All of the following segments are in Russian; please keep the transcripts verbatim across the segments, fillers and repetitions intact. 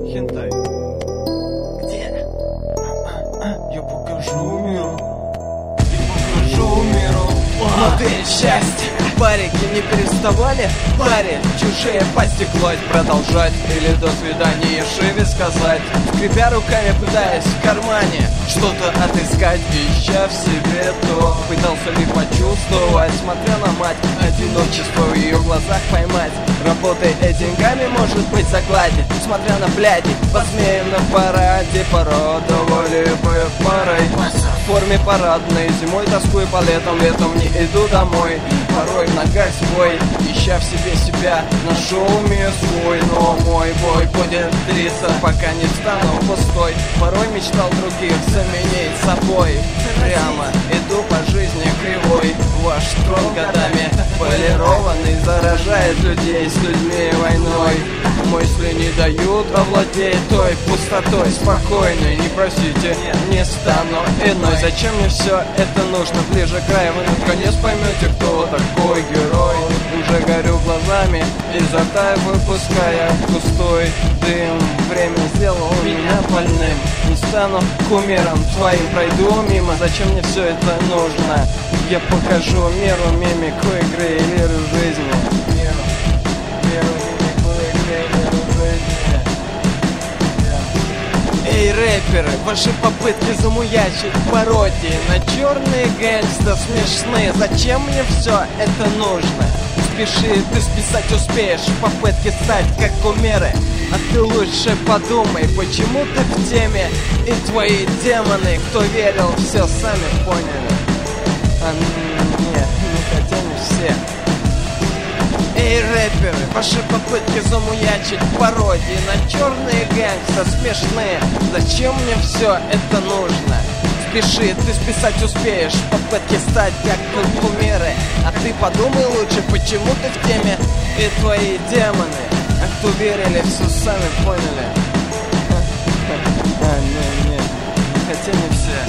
Хентай. Где? Я покажу миру. Я покажу миру. Модель счастья. Парики не переставали парить, чужие пасти класть, продолжать или до свидания Шиве сказать, скрипя руками пытаясь в кармане что-то отыскать, ища в себе то. Пытался ли почувствовать, смотря на мать, одиночество в ее глазах поймать. Работой и деньгами может быть загладить, смотря на бляди, посмеем на параде, порода волею парой. В форме парадной, зимой тоскую по летам, летом не иду домой. Порой в ногах свой, ища в себе себя, нашел мир свой. Но мой бой будет длиться, пока не стану пустой. Порой мечтал других заменить собой. Прямо иду по жизни кривой. Ваш трон годами полированный заражает людей с людьми войной. Мысли не дают овладеть той пустотой спокойной. Не просите, не стану иной. Зачем мне все это нужно? Ближе к краю вы наконец поймете, кто такой герой. Уже горю глазами, изо рта выпуская густой дым. Время сделало меня больным. Не стану кумиром твоим, пройду мимо. Зачем мне все это нужно? Я покажу миру мимику игры и лиры жизни. Миру, миру, мимику игры и лиры жизни. Эй, рэперы, ваши попытки замуячить пародии на черные гэнгста смешные. Зачем мне все это нужно? Спеши, ты списать успеешь, попытки стать как кумиры. А ты лучше подумай, почему ты в теме. И твои демоны, кто верил, все сами поняли. А нет, ну хотя не все. Эй, рэперы, ваши попытки замуячить пародии на черные гэнгста смешные. Зачем мне все это нужно? Спеши, ты списать успеешь, попытки стать как кумиры. А ты подумай лучше, почему ты в теме. И твои демоны, а кто верили, все сами поняли. А, нет, нет, хотя не все.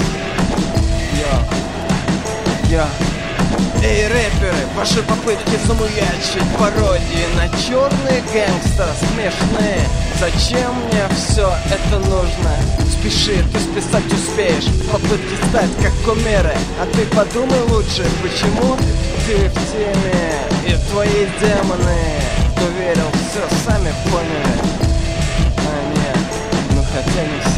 Йо, йо. Эй, рэперы, ваши попытки замуячить пародии на черные гэнгста смешные. Зачем мне все это нужно? Спеши, ты списать успеешь, попытки стать как кумиры. А ты подумай лучше, почему ты в теме. И твои демоны, кто верил, все сами поняли. А нет, ну хотя не все.